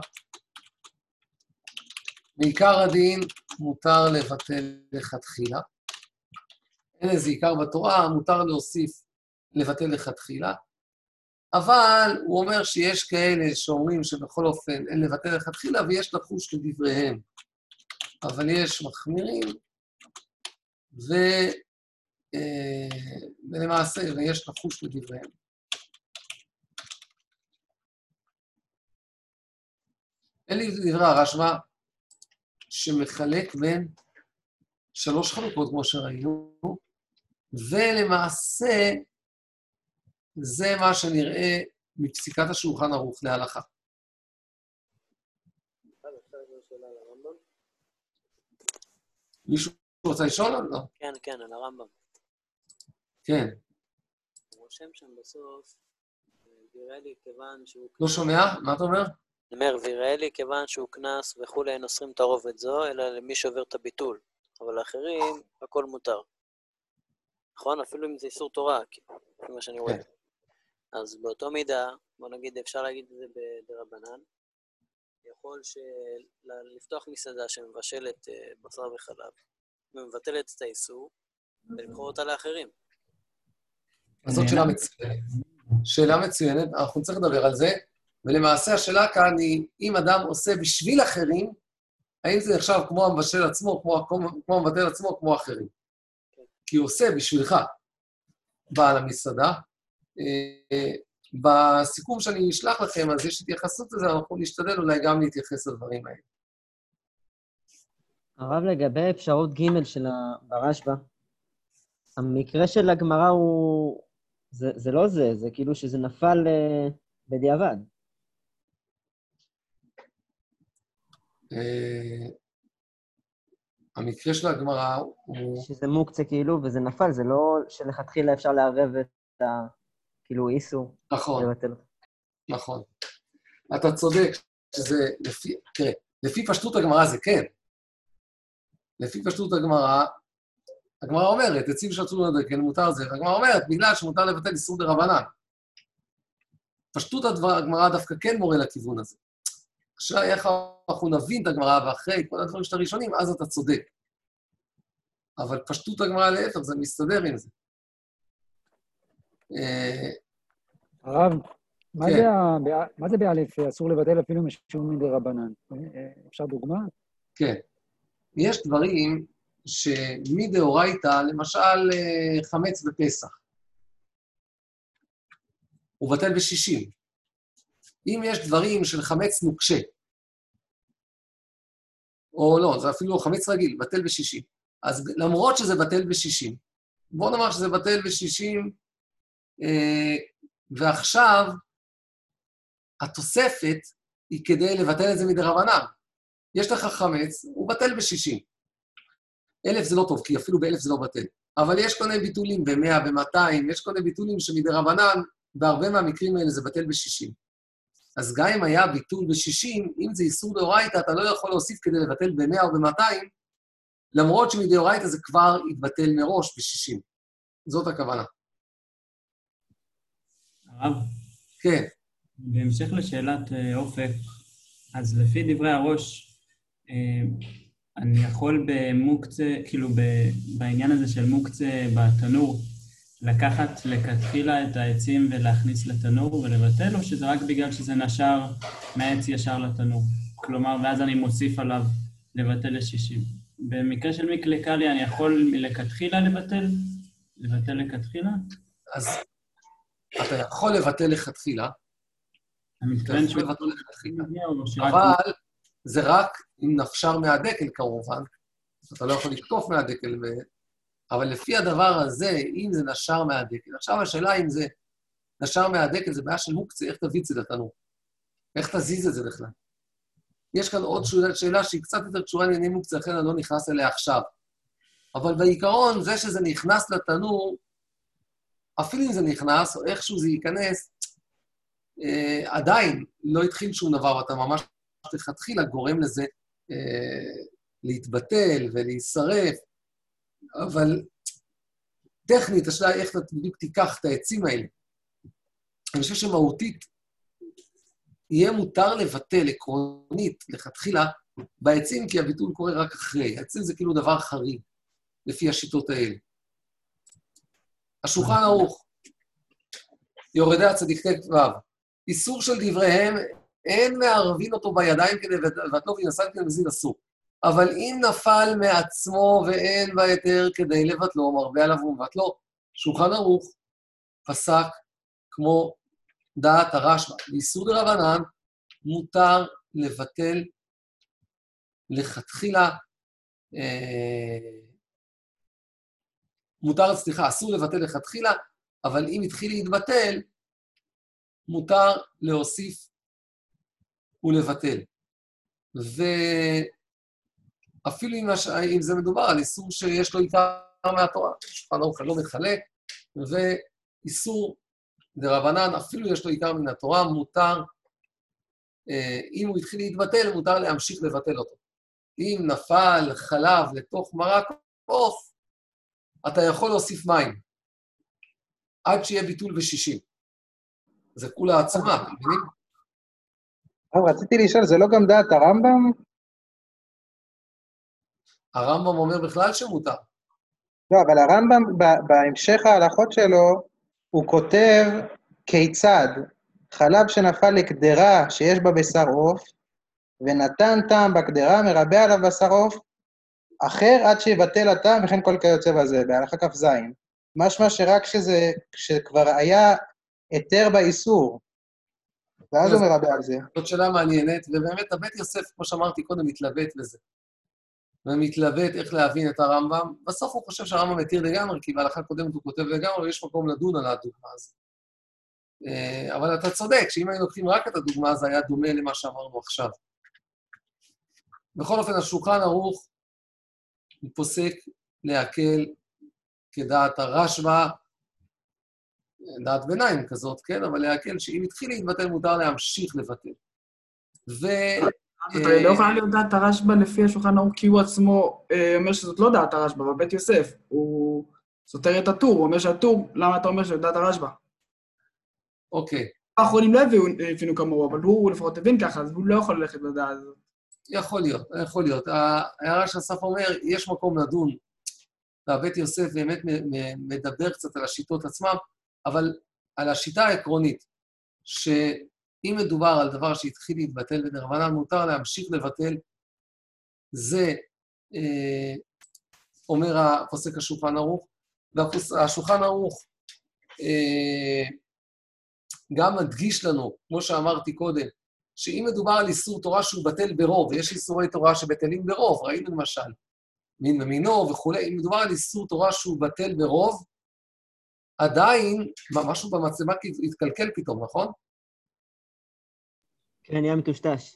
בעיקר הדין מותר לבטל לכתחילה. אין איזה עיקר בתורה, מותר להוסיף לבטל לכתחילה, אבל הוא אומר שיש כאלה שאומרים שבכל אופן אין לבטל לכתחילה, ויש לחוש לדבריהם. אבל יש מחמירים, ו... אה, ולמעשה, ויש לחוש לדבריהם. אלה דברי הרשב"א שמחלק בין שלוש חלוקות, כמו שראינו, ולמעשה זה מה שנראה מפסיקת השולחן ערוך להלכה. מישהו רוצה לשאול או לא? כן, כן, על הרמב"ם. כן. הוא רושם שם בסוף, ויראה לי כיוון שהוא... לא שומע? מה אתה אומר? אני אומר, ויראה לי כיוון שהוא כנס וכולי, אין אוסרים תערובת זו, אלא למי שעובר את הביטול. אבל לאחרים, הכל מותר. נכון? אפילו אם זה איסור תורה, לפי מה שאני רואה. אז באותו מידה, בוא נגיד, אפשר להגיד את זה בדרבנן, יכול לפתוח מסעדה שמבשלת בשר וחלב, ומבטלת את האיסור, ולמכור אותה לאחרים. אז זאת שאלה מצוינת. שאלה מצוינת, אנחנו נצטרך לדבר על זה, ולמעשה השאלה כאן היא, אם אדם עושה בשביל אחרים, האם זה נחשב כמו המבשל עצמו, כמו, כמו המבטל עצמו, כמו אחרים? כי הוא עושה בשבילך, בעל המסעדה. בסיכום שאני אשלח לכם, אז יש התייחסות לזה, אנחנו נשתדל אולי גם להתייחס לדברים האלה. הרב, לגבי אפשרות ג' של הרשב"א, המקרה של הגמרא הוא... זה, זה לא זה, זה כאילו שזה נפל uh, בדיעבד. Uh, המקרה של הגמרא הוא... שזה מוקצה כאילו, וזה נפל, זה לא שלכתחילה אפשר לערב את ה... כאילו איסור. נכון, לבטל. נכון. אתה צודק שזה לפי... תראה, לפי פשטות הגמרא זה כן. לפי פשטות הגמרא, הגמרא אומרת, הציב שרצו לדקן, מותר זה, הגמרא אומרת, בגלל שמותר לבטל איסור דרבנן. פשטות הגמרא דווקא כן מורה לכיוון הזה. השאלה היא איך אנחנו נבין את הגמרא, ואחרי כל הדברים של הראשונים, אז אתה צודק. אבל פשטות הגמרא להפך, זה מסתדר עם זה. הרב, מה זה באלף? אסור לבטל אפילו משום מדרבנן? אפשר דוגמה? כן. יש דברים שמדאורייתא, למשל חמץ בפסח, הוא בטל בשישים. אם יש דברים של חמץ נוקשה, או לא, זה אפילו חמץ רגיל, בטל בשישים. אז למרות שזה בטל בשישים, בוא נאמר שזה בטל בשישים, ועכשיו התוספת היא כדי לבטל את זה מדרבנן. יש לך חמץ, הוא בטל בשישים. אלף זה לא טוב, כי אפילו באלף זה לא בטל. אבל יש כל מיני ביטולים ב-מאה, ב-מאתיים, יש כל מיני ביטולים שמדרבנן, בהרבה מהמקרים האלה זה בטל בשישים. אז גם אם היה ביטול ב-שישים, אם זה איסור דאורייתא, אתה לא יכול להוסיף כדי לבטל ב-מאה או ב-מאתיים, למרות שמדאורייתא זה כבר יתבטל מראש ב-שישים. זאת הכוונה. הרב? כן. בהמשך לשאלת אופק, אז לפי דברי הראש, אני יכול במוקצה, כאילו בעניין הזה של מוקצה בתנור, לקחת לכתחילה את העצים ולהכניס לתנור ולבטל, או שזה רק בגלל שזה נשר מהעץ ישר לתנור? כלומר, ואז אני מוסיף עליו לבטל ל-שישים. במקרה של מקלקלי, אני יכול לכתחילה לבטל? לבטל לכתחילה? אז אתה יכול לבטל לכתחילה, המתכוון שהוא... אבל זה רק אם נפשר מהדקל כמובן, אתה לא יכול לקטוף מהדקל, אבל לפי הדבר הזה, אם זה נשר מהדקל, עכשיו השאלה אם זה נשר מהדקל, זה בעיה של מוקצה, איך תביא את זה לתנור? איך תזיז את זה בכלל? יש כאן עוד שאלה שהיא קצת יותר קשורה לענייני מוקצה, לכן אני לא נכנס אליה עכשיו. אבל בעיקרון, זה שזה נכנס לתנור, אפילו אם זה נכנס, או איכשהו זה ייכנס, אה, עדיין לא התחיל שום דבר, ואתה ממש תתחילה גורם לזה אה, להתבטל ולהישרף, אבל טכנית, השאלה איך אתה בדיוק תיקח את העצים האלה. אני חושב שמהותית, יהיה מותר לבטל עקרונית, לכתחילה, בעצים, כי הביטול קורה רק אחרי. העצים זה כאילו דבר חריג, לפי השיטות האלה. השולחן ערוך, יורדי הצדיק ט' ו', איסור של דבריהם, אין מערבין אותו בידיים כדי לבטלו ונסן כדי מזין אסור. אבל אם נפל מעצמו ואין בהיתר כדי לבטלו, מרבה עליו ומבטלו, שולחן ערוך פסק כמו דעת הרשב"א. באיסור דרבנן מותר לבטל לכתחילה, אה, מותר, סליחה, אסור לבטל לכתחילה, אבל אם התחיל להתבטל, מותר להוסיף ולבטל. ואפילו אם, אם זה מדובר על איסור שיש לו עיקר מהתורה, שולחן ערוך לא מחלק, ואיסור דרבנן, אפילו יש לו עיקר מן התורה, מותר, אם הוא התחיל להתבטל, מותר להמשיך לבטל אותו. אם נפל חלב לתוך מרק עוף, אתה יכול להוסיף מים, עד שיהיה ביטול בשישים. זה כולה עצמה, אתם מבינים? רציתי לשאול, זה לא גם דעת הרמב"ם? הרמב"ם אומר בכלל שמותר. לא, אבל הרמב"ם, בהמשך ההלכות שלו, הוא כותב כיצד חלב שנפל לקדרה שיש בה בשר עוף, ונתן טעם בקדרה, מרבה עליו בשר עוף, אחר עד שיבטל הטעם, וכן כל כיוצא בזה, בהלכה כף זין. משמע שרק שזה, כשכבר היה היתר באיסור, ואז הוא מרבה על זה. זאת שאלה מעניינת, ובאמת הבית יוסף, כמו שאמרתי קודם, מתלבט בזה. ומתלבט איך להבין את הרמב"ם. בסוף הוא חושב שהרמב"ם מתיר לגמרי, כי בהלכה קודמת הוא כותב לגמרי, ויש מקום לדון על הדוגמה הזאת. אבל אתה צודק, שאם היינו לוקחים רק את הדוגמה, זה היה דומה למה שאמרנו עכשיו. בכל אופן, השולחן ערוך, הוא פוסק להקל כדעת הרשב"א, דעת ביניים כזאת, כן? אבל להקל שאם התחיל להתבטל, מותר להמשיך לבטל. ו... אתה לא יכולה להיות דעת הרשב"א לפי השולחן ערוך, כי הוא עצמו אומר שזאת לא דעת הרשב"א, בבית יוסף. הוא סותר את הטור, הוא אומר שהטור, למה אתה אומר שזאת דעת הרשב"א? אוקיי. האחרונים לא הבינו כמוהו, אבל הוא לפחות הבין ככה, אז הוא לא יכול ללכת בדעה הזאת. יכול להיות, יכול להיות. ההערה שהסף אומר, יש מקום לדון, והבית יוסף באמת מדבר קצת על השיטות עצמם, אבל על השיטה העקרונית, שאם מדובר על דבר שהתחיל להתבטל בדרבנן, מותר להמשיך לבטל, זה אה, אומר הפוסק השולחן ערוך, והשולחן ערוך אה, גם מדגיש לנו, כמו שאמרתי קודם, שאם מדובר על איסור תורה שהוא בטל ברוב, ויש איסורי תורה שבטלים ברוב, ראינו למשל, מין ומינו וכו', אם מדובר על איסור תורה שהוא בטל ברוב, עדיין, משהו במצלמה התקלקל פתאום, נכון? כן, נהיה מטושטש.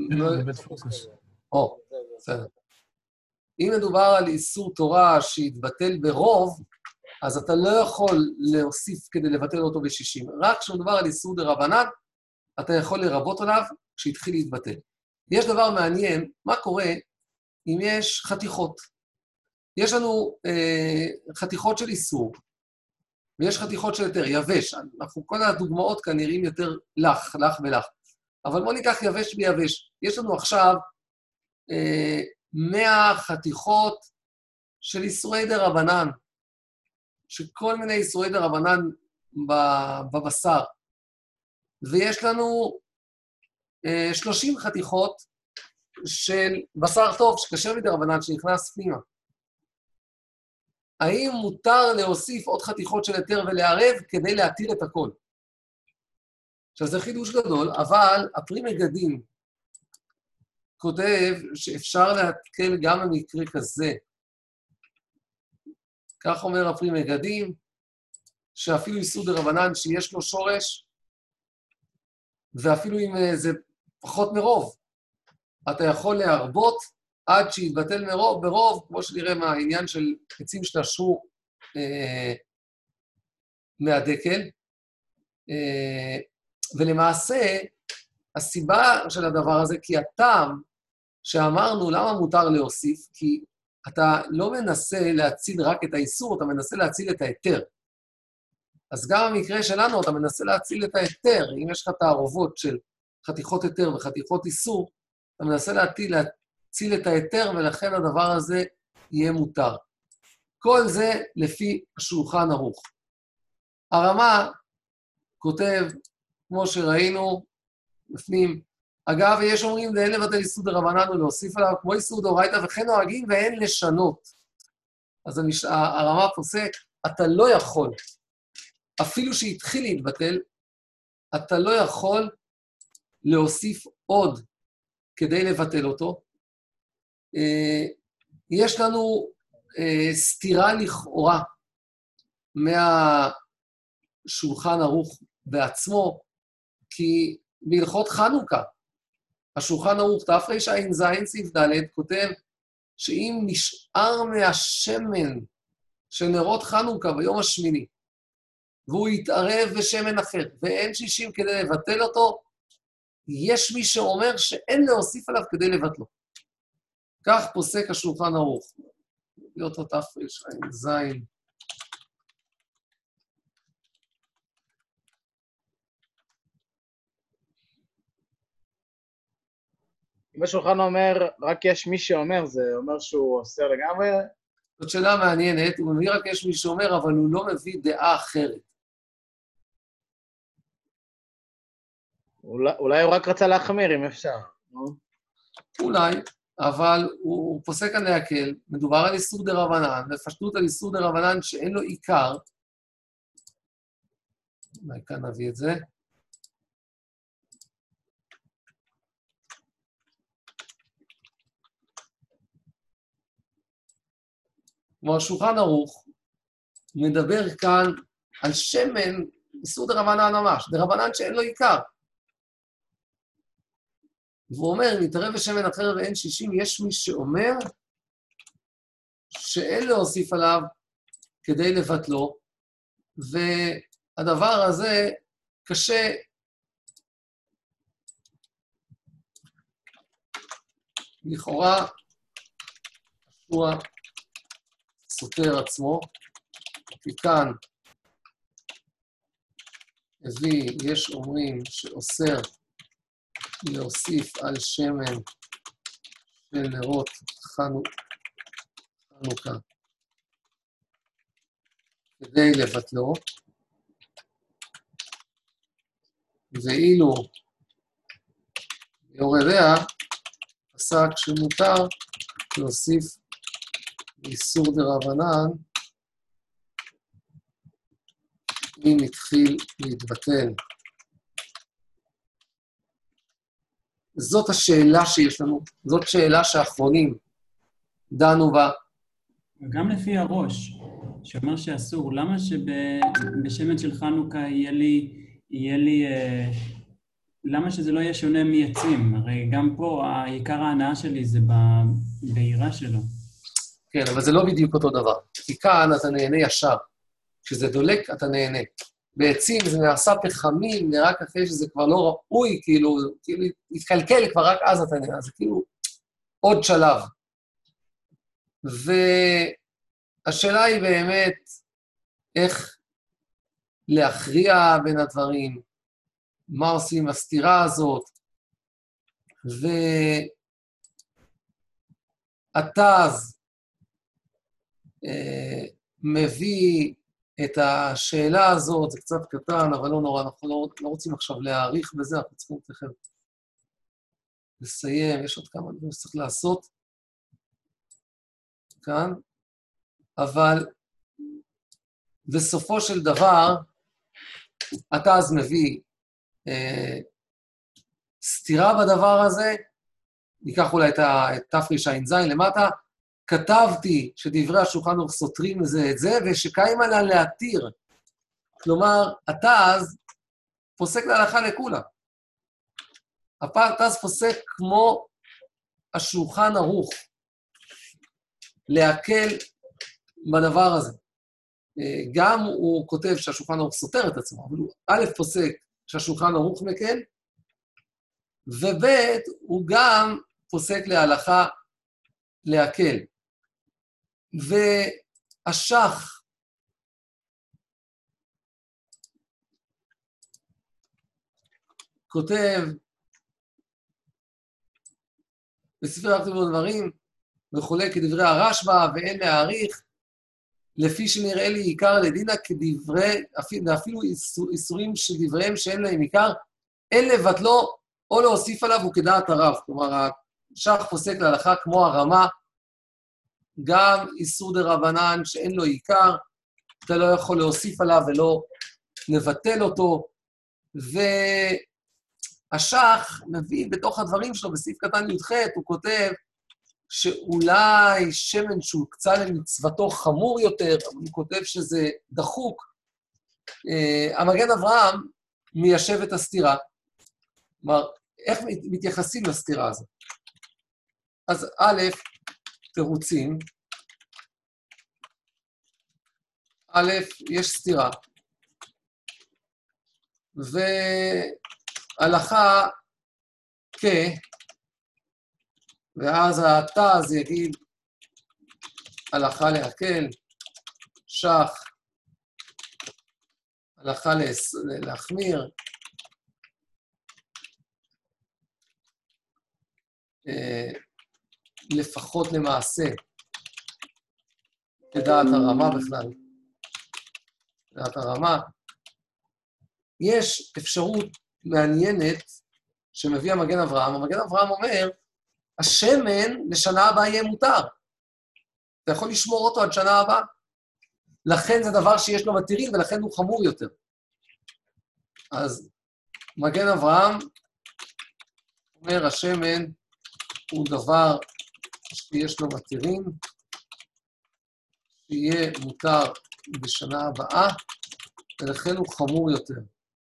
או, בסדר. אם מדובר על איסור תורה שהתבטל ברוב, אז אתה לא יכול להוסיף כדי לבטל אותו ב-שישים. רק כשמדובר על איסור דרבנן, אתה יכול לרבות עליו כשהתחיל להתבטל. יש דבר מעניין, מה קורה אם יש חתיכות. יש לנו אה, חתיכות של איסור, ויש חתיכות של יותר יבש. אנחנו, כל הדוגמאות כאן נראים יותר לך, לך ולך. אבל בואו ניקח יבש ביבש. יש לנו עכשיו אה, מאה חתיכות של איסורי דרבנן, שכל מיני איסורי דרבנן בבשר. ויש לנו אה, שלושים חתיכות של בשר טוב, שקשר מדרבנן, שנכנס פנימה. האם מותר להוסיף עוד חתיכות של היתר ולערב כדי להתיר את הכל? עכשיו, זה חידוש גדול, אבל הפרי מגדים כותב שאפשר להתקל גם במקרה כזה. כך אומר הפרי מגדים, שאפילו איסור דרבנן שיש לו שורש, ואפילו אם זה פחות מרוב, אתה יכול להרבות עד שיתבטל מרוב, ברוב, כמו שנראה מהעניין של עצים שנשרו אה, מהדקל. אה, ולמעשה, הסיבה של הדבר הזה, כי הטעם שאמרנו למה מותר להוסיף, כי אתה לא מנסה להציל רק את האיסור, אתה מנסה להציל את ההיתר. אז גם במקרה שלנו אתה מנסה להציל את ההיתר. אם יש לך תערובות של חתיכות היתר וחתיכות איסור, אתה מנסה להציל, להציל את ההיתר, ולכן הדבר הזה יהיה מותר. כל זה לפי השולחן ערוך. הרמה כותב, כמו שראינו, בפנים, אגב, יש אומרים, ואין לבטל איסור דרבנן ולהוסיף עליו, כמו איסור דאורייתא, וכן נוהגים ואין לשנות. אז המש... הרמה פוסק, אתה לא יכול, אפילו שהתחיל להתבטל, אתה לא יכול להוסיף עוד כדי לבטל אותו. יש לנו סתירה לכאורה מהשולחן ערוך בעצמו, כי בהלכות חנוכה, השולחן ערוך תרע"ז סעיף ד' כותב שאם נשאר מהשמן של נרות חנוכה ביום השמיני, והוא יתערב בשמן אחר, ואין שישים כדי לבטל אותו, יש מי שאומר שאין להוסיף עליו כדי לבטלו. כך פוסק השולחן ערוך. להיות אותו תרע"ז. אם השולחן אומר, רק יש מי שאומר, זה אומר שהוא אוסר לגמרי? זאת שאלה מעניינת, הוא מביא רק יש מי שאומר, אבל הוא לא מביא דעה אחרת. אולי, אולי הוא רק רצה להחמיר, אם אפשר. אולי, אבל הוא, הוא פוסק על להקל, מדובר על איסור דרבנן, בפשטות על איסור דרבנן שאין לו עיקר. אולי כאן נביא את זה. כמו השולחן ערוך, מדבר כאן על שמן, איסור דרבנן ממש, דרבנן שאין לו עיקר. והוא אומר, אם יתערב בשמן אחר ואין שישים, יש מי שאומר שאין להוסיף עליו כדי לבטלו, והדבר הזה קשה לכאורה, הוא סותר עצמו, כי כאן הביא, יש אומרים שאוסר להוסיף על שמן של נרות חנוכה כדי לבטלו, ואילו יורדיה פסק שמותר להוסיף איסור דרבנן אם התחיל להתבטל. זאת השאלה שיש לנו, זאת שאלה שהאחרונים דנו בה. גם לפי הראש, שאומר שאסור, למה שבשמן של חנוכה יהיה לי, יהיה לי, אה, למה שזה לא יהיה שונה מעצים? הרי גם פה העיקר ההנאה שלי זה בעירה שלו. כן, אבל זה לא בדיוק אותו דבר. כי כאן אתה נהנה ישר. כשזה דולק, אתה נהנה. בעצים זה נעשה פחמים, רק אחרי שזה כבר לא ראוי, כאילו, כאילו, התקלקל, כבר רק אז אתה נהנה. זה כאילו עוד שלב. והשאלה היא באמת איך להכריע בין הדברים, מה עושים עם הסתירה הזאת, והתז אה, מביא את השאלה הזאת, זה קצת קטן, אבל לא נורא, אנחנו לא, לא רוצים עכשיו להאריך בזה, אנחנו צריכים תכף לסיים, יש עוד כמה דברים שצריך לעשות כאן, אבל בסופו של דבר, אתה אז מביא אה, סתירה בדבר הזה, ניקח אולי את תרע"ז למטה, כתבתי שדברי השולחן ערוך סותרים זה את זה, ושקיים עליה להתיר. כלומר, התז פוסק להלכה לכולה. התז פוסק כמו השולחן ערוך, להקל בדבר הזה. גם הוא כותב שהשולחן ערוך סותר את עצמו, אבל הוא א' פוסק שהשולחן ערוך מקל, וב' הוא גם פוסק להלכה להקל. והשח כותב בספר הכתובים ודברים וחולק כדברי הרשב"א ואין להעריך, לפי שנראה לי עיקר לדינה כדברי, אפילו איסורים של דבריהם שאין להם עיקר, אין לבטלו או להוסיף עליו וכדעת הרב. כלומר, השח פוסק להלכה כמו הרמה, גם איסור דרבנן שאין לו עיקר, אתה לא יכול להוסיף עליו ולא לבטל אותו, והשח מביא בתוך הדברים שלו, בסעיף קטן י"ח, הוא כותב שאולי שמן שהוא קצה למצוותו חמור יותר, אבל הוא כותב שזה דחוק. Uh, המגן אברהם מיישב את הסתירה. כלומר, איך מתייחסים לסתירה הזאת? אז א', תירוצים. א', יש סתירה. והלכה כ... ואז התז יגיד הלכה להקל, שח, הלכה להחמיר, לפחות למעשה, כדעת הרמה בכלל, כדעת הרמה. יש אפשרות מעניינת שמביא המגן אברהם. המגן אברהם אומר, השמן לשנה הבאה יהיה מותר. אתה יכול לשמור אותו עד שנה הבאה. לכן זה דבר שיש לו מתירים, ולכן הוא חמור יותר. אז מגן אברהם אומר, השמן הוא דבר שיש לו מתירים, שיהיה מותר בשנה הבאה, ולכן הוא חמור יותר.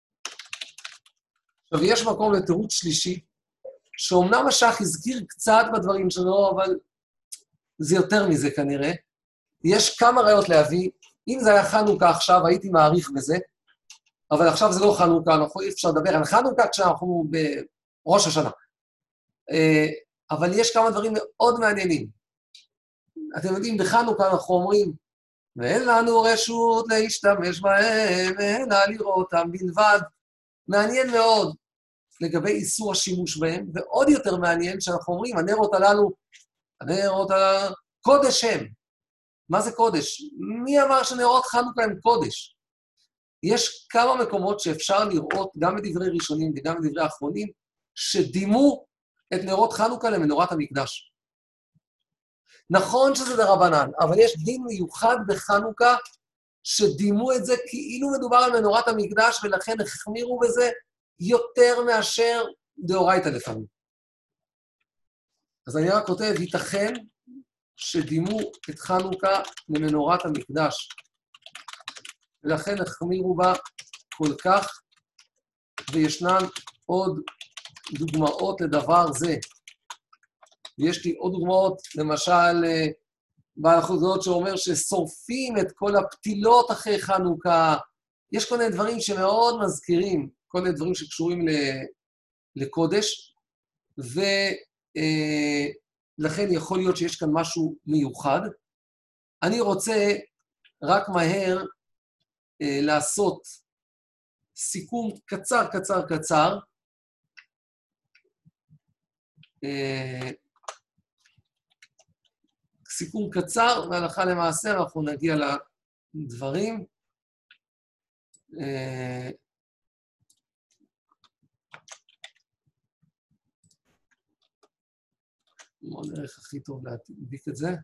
עכשיו, יש מקום לתירוץ שלישי, שאומנם השח הזכיר קצת בדברים שלו, אבל זה יותר מזה כנראה. יש כמה ראיות להביא. אם זה היה חנוכה עכשיו, הייתי מעריך בזה, אבל עכשיו זה לא חנוכה, אנחנו אי אפשר לדבר על חנוכה כשאנחנו בראש השנה. אבל יש כמה דברים מאוד מעניינים. אתם יודעים, בחנוכה אנחנו אומרים, ואין לנו רשות להשתמש בהם, אלא לראות אותם בלבד. מעניין מאוד לגבי איסור השימוש בהם, ועוד יותר מעניין שאנחנו אומרים, הנרות הללו, הנרות הללו, קודש הם. מה זה קודש? מי אמר שנרות חנוכה הם קודש? יש כמה מקומות שאפשר לראות, גם בדברי ראשונים וגם בדברי האחרונים, שדימו את נרות חנוכה למנורת המקדש. נכון שזה דרבנן, אבל יש דין מיוחד בחנוכה שדימו את זה כאילו מדובר על מנורת המקדש, ולכן החמירו בזה יותר מאשר דאורייתא לפעמים. אז אני רק כותב, ייתכן שדימו את חנוכה למנורת המקדש, ולכן החמירו בה כל כך, וישנן עוד דוגמאות לדבר זה. ויש לי עוד דוגמאות, למשל, בעל החוזות שאומר ששורפים את כל הפתילות אחרי חנוכה. יש כל מיני דברים שמאוד מזכירים, כל מיני דברים שקשורים לקודש, ולכן יכול להיות שיש כאן משהו מיוחד. אני רוצה רק מהר לעשות סיכום קצר, קצר, קצר. סיכום קצר, והלכה למעשה אנחנו נגיע לדברים. מה הדרך הכי טוב להדביק את זה?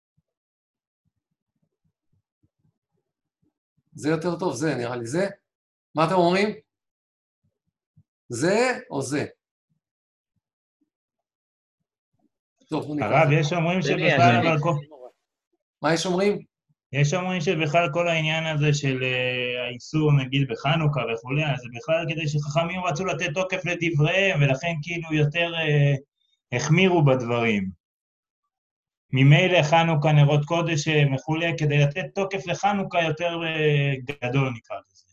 זה יותר טוב, זה נראה לי זה. מה אתם אומרים? זה או זה? טוב, בוא ניקח. הרב, יש אומרים שבכלל, אבל כל... מה יש אומרים? יש אומרים שבכלל כל העניין הזה של uh, האיסור, נגיד, בחנוכה וכולי, אז זה בכלל כדי שחכמים רצו לתת תוקף לדבריהם, ולכן כאילו יותר uh, החמירו בדברים. ממילא חנוכה, נרות קודש וכולי, כדי לתת תוקף לחנוכה יותר uh, גדול, נקרא לזה.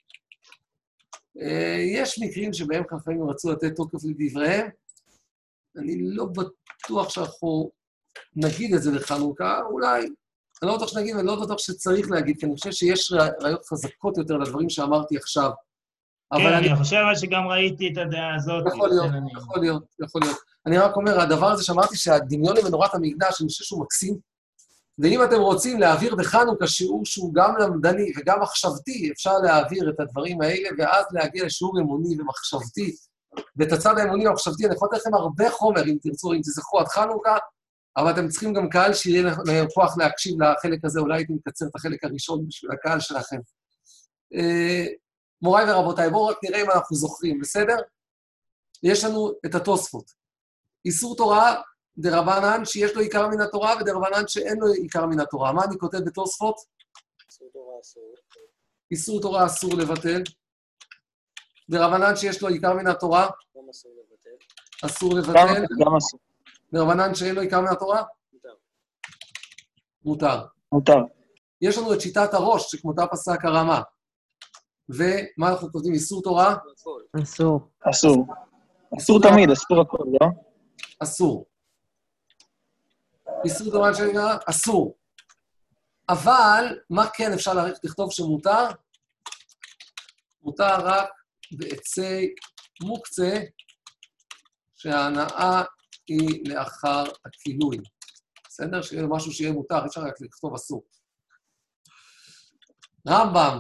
Uh, יש מקרים שבהם חכמים רצו לתת תוקף לדבריהם. אני לא בטוח שאנחנו נגיד את זה לחנוכה, אולי... אני לא בטוח שנגיד, אני לא בטוח שצריך להגיד, כי אני חושב שיש ראיות חזקות יותר לדברים שאמרתי עכשיו. כן, אני חושב שגם ראיתי את הדעה הזאת. יכול להיות, יכול להיות, יכול להיות. אני רק אומר, הדבר הזה שאמרתי שהדמיון למנורת המקדש, אני חושב שהוא מקסים, ואם אתם רוצים להעביר בחנוכה שיעור שהוא גם למדני וגם מחשבתי, אפשר להעביר את הדברים האלה, ואז להגיע לשיעור אמוני ומחשבתי. ואת הצד האמוני והמחשבתי, אני יכול לתת לכם הרבה חומר, אם תרצו, אם תזכרו עד חנוכה, אבל אתם צריכים גם קהל שיהיה להם כוח להקשיב לחלק הזה, אולי הייתי מקצר את החלק הראשון בשביל הקהל שלכם. מוריי ורבותיי, בואו רק נראה אם אנחנו זוכרים, בסדר? יש לנו את התוספות. איסור תורה דרבנן שיש לו עיקר מן התורה, ודרבנן שאין לו עיקר מן התורה. מה אני כותב בתוספות? איסור תורה אסור. איסור תורה אסור לבטל. דרבנן שיש לו עיקר מן התורה? גם אסור לבטל. אסור לבטל. גם אסור. דרבנן שאין לו עיקר מן התורה? מותר. מותר. מותר. יש לנו את שיטת הראש, שכמותה פסק הרמה. ומה אנחנו כותבים? איסור תורה? אסור. אסור. אסור תמיד, אסור הכל, לא? אסור. איסור תורה שנקרא? אסור. אבל, מה כן אפשר לכתוב שמותר? מותר רק בעצי מוקצה, שההנאה היא לאחר הכילוי. בסדר? שיהיה משהו שיהיה מותר, אפשר רק לכתוב אסור. רמב"ם.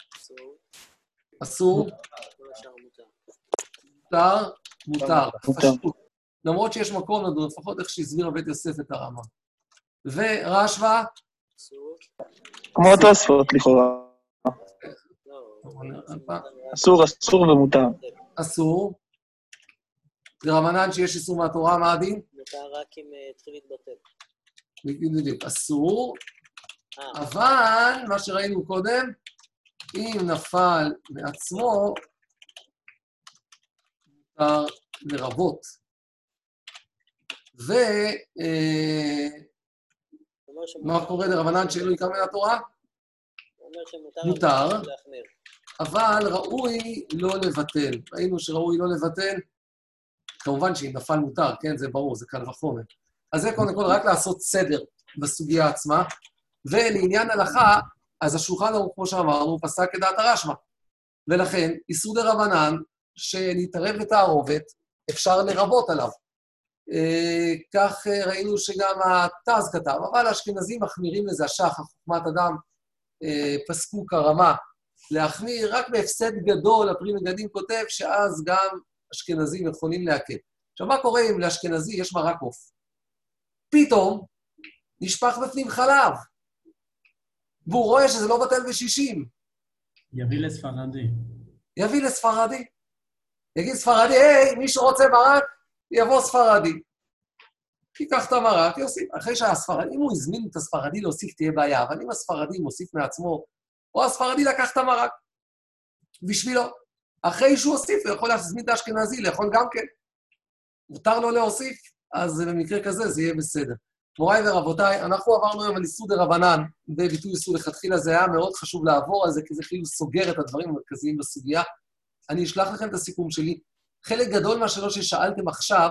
אסור. מותר. מותר. פשוט. למרות שיש מקום לדון, לפחות איך שהסביר בית יוסף את הרמה. ורשב"א. כמו תוספות לכאורה. אסור, אסור ומותר. אסור. דרבנן שיש איסור מהתורה, מה הדין? מותר רק אם התחיל להתבטל. בדיוק, אסור, אבל מה שראינו קודם, אם נפל מעצמו, מותר לרבות. ו... מה קורה דרבנן שאין לו עיקר מן התורה? מותר, אבל ראוי לא לבטל. ראינו שראוי לא לבטל, כמובן שאם נפל מותר, כן, זה ברור, זה קל וחומר. אז זה קודם כל רק לעשות סדר בסוגיה עצמה, ולעניין הלכה, אז השולחן ערוך, כמו שאמרנו, פסק כדעת הרשב"א. ולכן, איסור דרבנן, שנתערב בתערובת, אפשר לרבות עליו. כך ראינו שגם התז כתב, אבל האשכנזים מחמירים לזה, השח, חוכמת אדם, פסקו כרמה להחמיר, רק בהפסד גדול, הפרי מגדים כותב, שאז גם אשכנזים יכולים להקל. עכשיו, מה קורה אם לאשכנזי יש מרק עוף? פתאום נשפך בפנים חלב, והוא רואה שזה לא בטל בשישים. יביא לספרדי. יביא לספרדי. יגיד ספרדי, היי, מי שרוצה מרק, יבוא ספרדי. ייקח את המרק, יוסיף. אחרי שהספרדי, אם הוא הזמין את הספרדי להוסיף, תהיה בעיה, אבל אם הספרדי מוסיף מעצמו, או הספרדי לקח את המרק, בשבילו. אחרי שהוא הוסיף, הוא יכול להזמין את האשכנזי, לאכול גם כן. מותר לו להוסיף, אז במקרה כזה זה יהיה בסדר. מוריי ורבותיי, אנחנו עברנו היום על איסור דרבנן, בביטוי איסור לכתחילה, זה היה מאוד חשוב לעבור על זה, כי זה כאילו סוגר את הדברים המרכזיים בסוגיה. אני אשלח לכם את הסיכום שלי. חלק גדול מהשאלות ששאלתם עכשיו,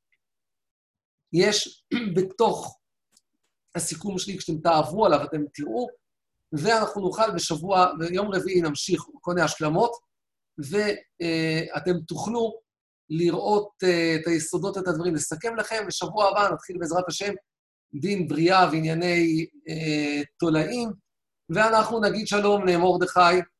יש בתוך הסיכום שלי, כשאתם תעברו עליו, אתם תראו, ואנחנו נוכל בשבוע, ביום רביעי נמשיך כל מיני השלמות, ואתם תוכלו לראות את היסודות, את הדברים, לסכם לכם, ושבוע הבא נתחיל בעזרת השם דין בריאה וענייני תולעים, ואנחנו נגיד שלום למרדכי,